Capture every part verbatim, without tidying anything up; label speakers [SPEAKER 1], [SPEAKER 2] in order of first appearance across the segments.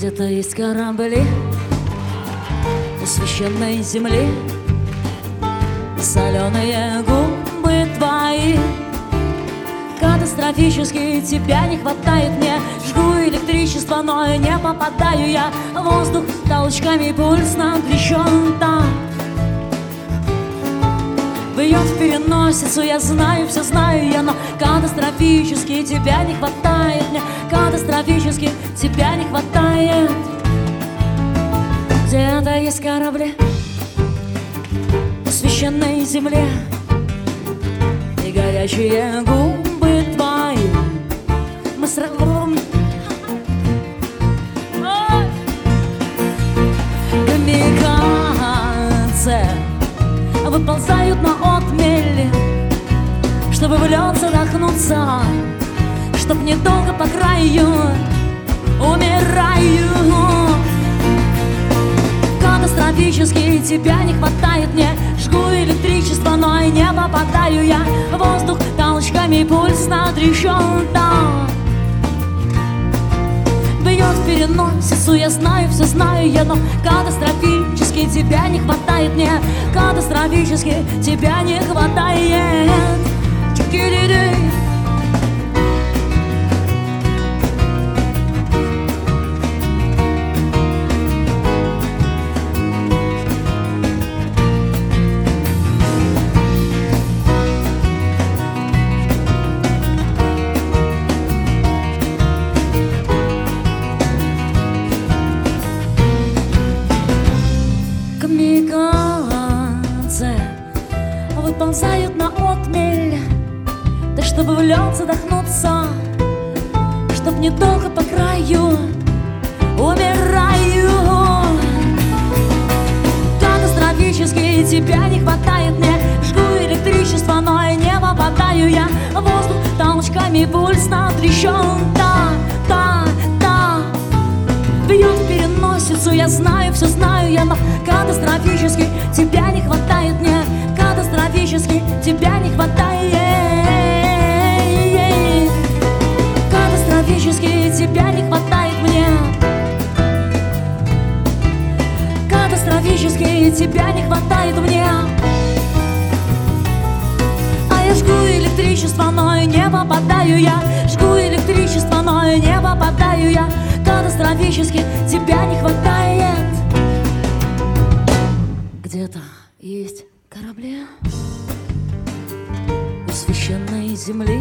[SPEAKER 1] Где-то есть корабли у священной земли, соленые губы твои. Катастрофически тебя не хватает мне. Жгу электричество, но не попадаю я. Воздух толчками, пульс напряжен так. Бьет в переносицу, я знаю, все знаю я, но катастрофически тебя не хватает мне. Катастрофически тебя не хватает. Где-то есть корабли в священной земле, и горячие губы твои. Мы сразу камикадзе выползают на отмели, чтобы в лед задохнуться, чтоб недолго по краю умираю. Катастрофически тебя не хватает мне. Жгу электричество, но и не попадаю я. Воздух толчками, пульс натрещен так. Бьет в переносицу, я знаю, все знаю я, но катастрофически тебя не хватает мне. Катастрофически тебя не хватает. Чики-ди-ди. Камикадзе выползают на отмель, да чтобы в лед задохнуться, чтоб недолго по краю умираю. Катастрофически тебя не хватает мне. Жгу электричество, но и не попадаю я. Воздух толчками, пульс натрещен так, так, так. Бьет в переносицу, я знаю, все знаю я, но катастрофически тебя не хватает мне. Катастрофически тебя не хватает. Катастрофически тебя не хватает мне. Катастрофически тебя не хватает мне. А я жгу электричество, но и не попадаю я. Жгу электричество, но и не попадаю я. Катастрофически тебя не хватает. Где-то есть корабли у священной земли,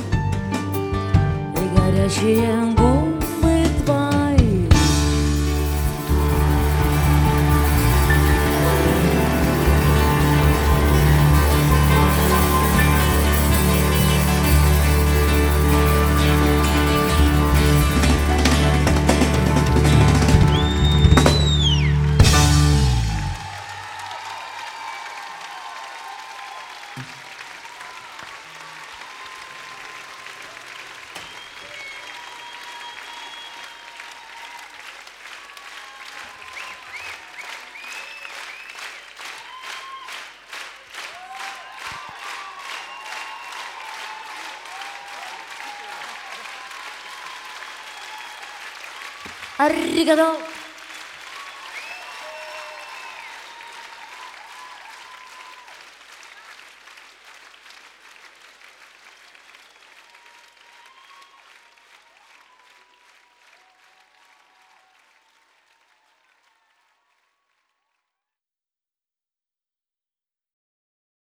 [SPEAKER 1] и горячие губы твои. Аригато.